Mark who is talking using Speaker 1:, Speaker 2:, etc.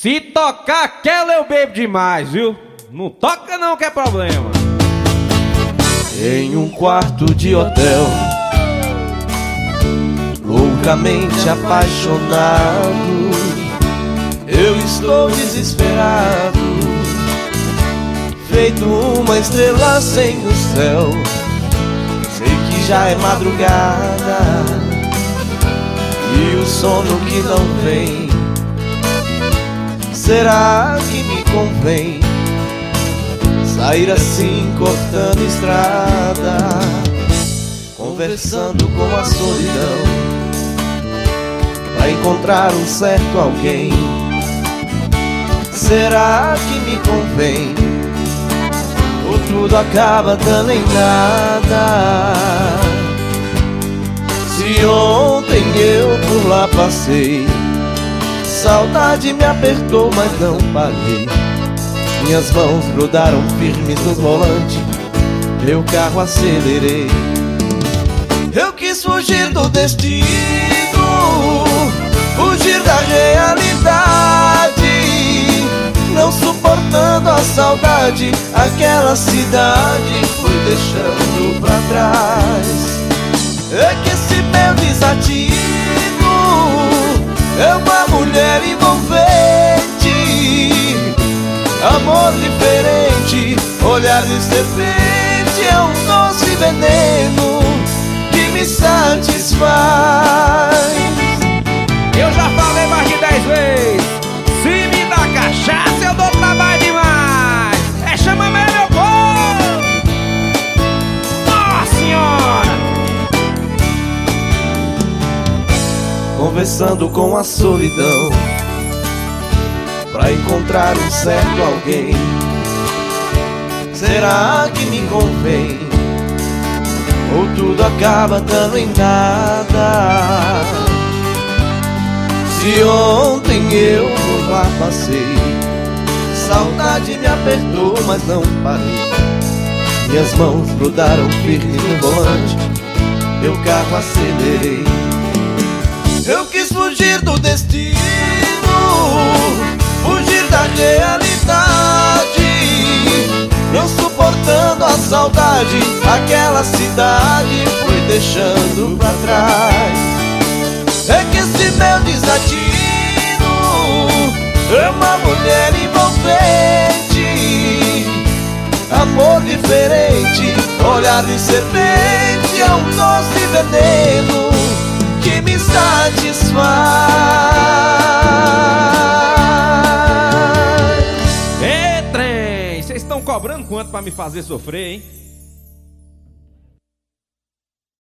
Speaker 1: Se tocar aquela eu bebo demais, viu? Não toca não que é problema.
Speaker 2: Em um quarto de hotel, loucamente apaixonado, eu estou desesperado, feito uma estrela sem o céu. Sei que já é madrugada e o sono que não vem. Será que me convém sair assim cortando estrada, conversando com a solidão, pra encontrar um certo alguém? Será que me convém? Ou tudo acaba dando em nada? Se ontem eu por lá passei, saudade me apertou, mas não parei. Minhas mãos grudaram firmes no volante, meu carro acelerei. Eu quis fugir do destino, fugir da realidade, não suportando a saudade, aquela cidade fui deixando pra trás. É que esse meu desatino é uma mulher envolvente, amor diferente, olhar de serpente, é um doce veneno que me satisfaz.
Speaker 1: Eu já falei mais de 10 vezes, se me dá cachaça eu dou trabalho demais. É chamamé, meu povo! Nossa senhora!
Speaker 2: Conversando com a solidão, pra encontrar um certo alguém. Será que me convém? Ou tudo acaba dando em nada? Se ontem eu por lá passei, saudade me apertou, mas não parei. Minhas mãos grudaram firmes no volante, meu carro acelerei. Eu quis fugir do destino, fugir da realidade, não suportando a saudade, aquela cidade fui deixando pra trás. É que esse meu desatino é uma mulher envolvente, amor diferente, olhar de serpente, é um doce veneno que me satisfaz.
Speaker 1: Ê, trem, vocês estão cobrando quanto pra me fazer sofrer, hein?